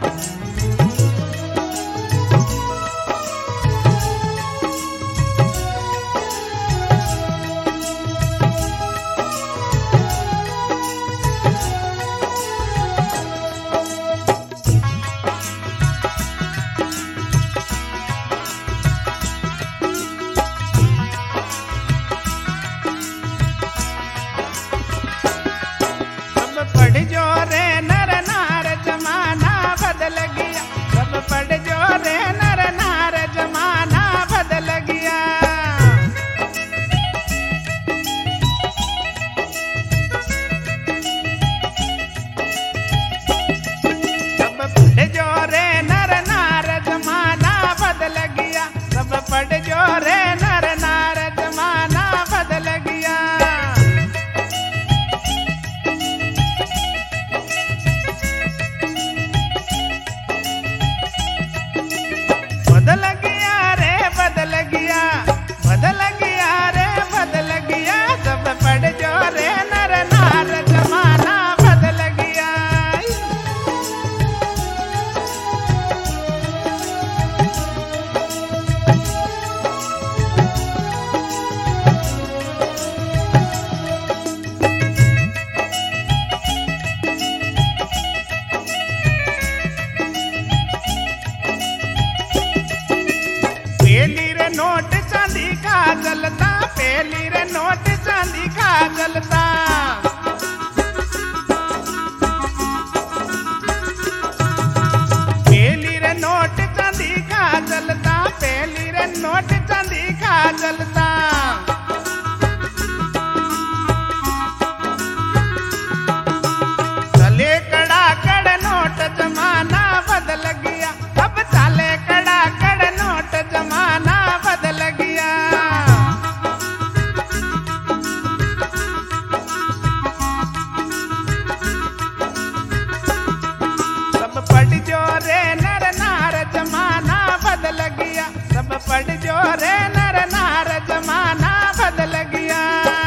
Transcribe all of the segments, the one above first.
चलता, पहली रे नोट चांदी का चलता। पहली रे नोट चांदी का चलता, पहली रे नोट चांदी का चलता। चले कड़ा कड़ नोट जमाना बदल गया, अब चले कड़ा कड़ नोट जमाना बदल गया। सब पढ़ जो रे नर नार जमाना बदल गया, सब पढ़ जो रे नर नार जमाना बदल गया।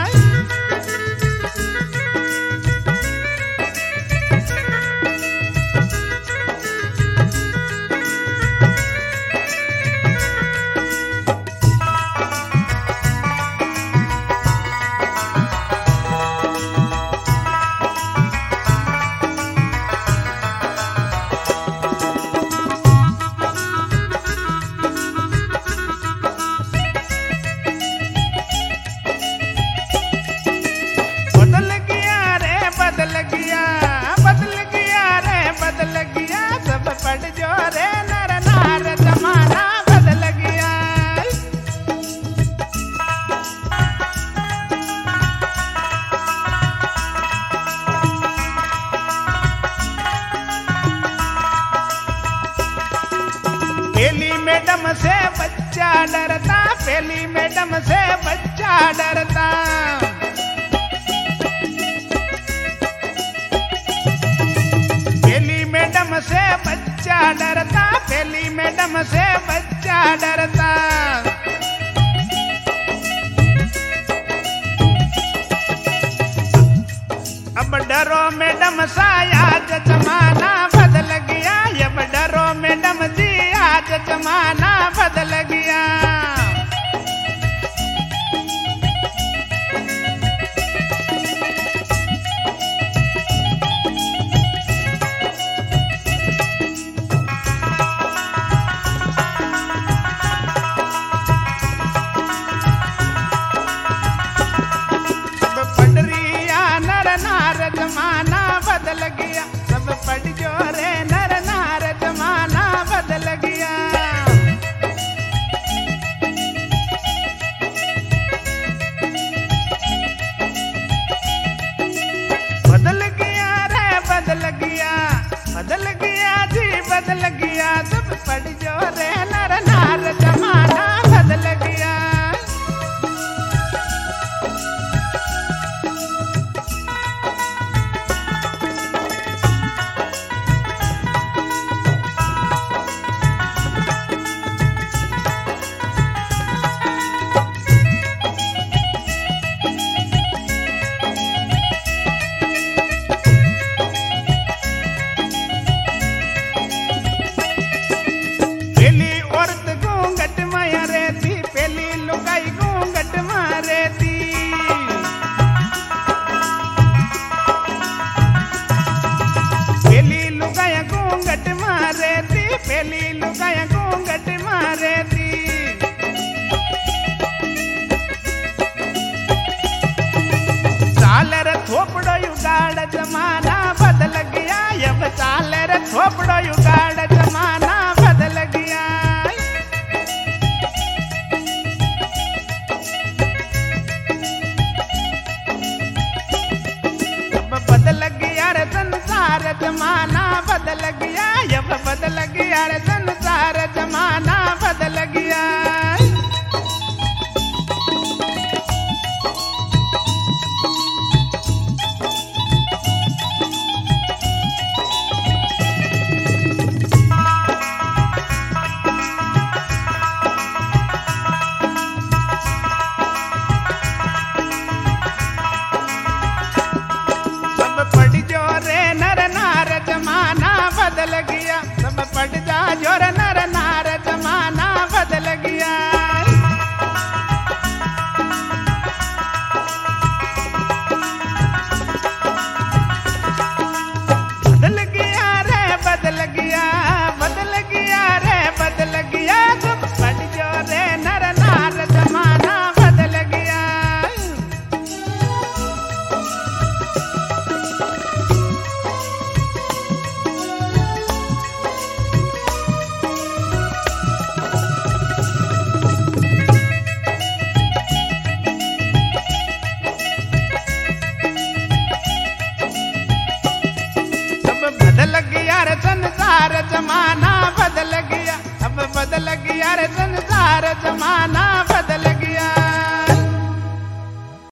पढ़ जो रे नर नार जमाना बदल गया। पहली मैडम से बच्चा डरता, पहली मैडम से बच्चा डरता। पहली मैडम से बच्चा डरता, पहली मैडम से बच्चा डरता। अब डरो मैडम सा आज जमाना बदल गया, अब डरो मैडम जी आज जमाना बदल गया। जमाना बदल गया, सब पढ़ जो रे नर नार जमाना बदल गया। बदल गया रे बदल गया, बदल गया जी बदल गया, सब पढ़ जो रे नर नार जमाना बदल गया। अरे थोपड़ो उगाड़ जमाना बदल गया। अब बदल गया रे संसार जमाना बदल गया, अब बदल गया रे संसार जमाना बदल गया। बदल गया, सब पट जा जोर नर नार जमाना बदल गया। बदल गया रे बदल गया, बदल गया रे बदल गया, सब पट जो रे नर नार जमाना बदल गया। बदल गया रे संसार जमाना बदल गया, अब बदल गया रे संसार जमाना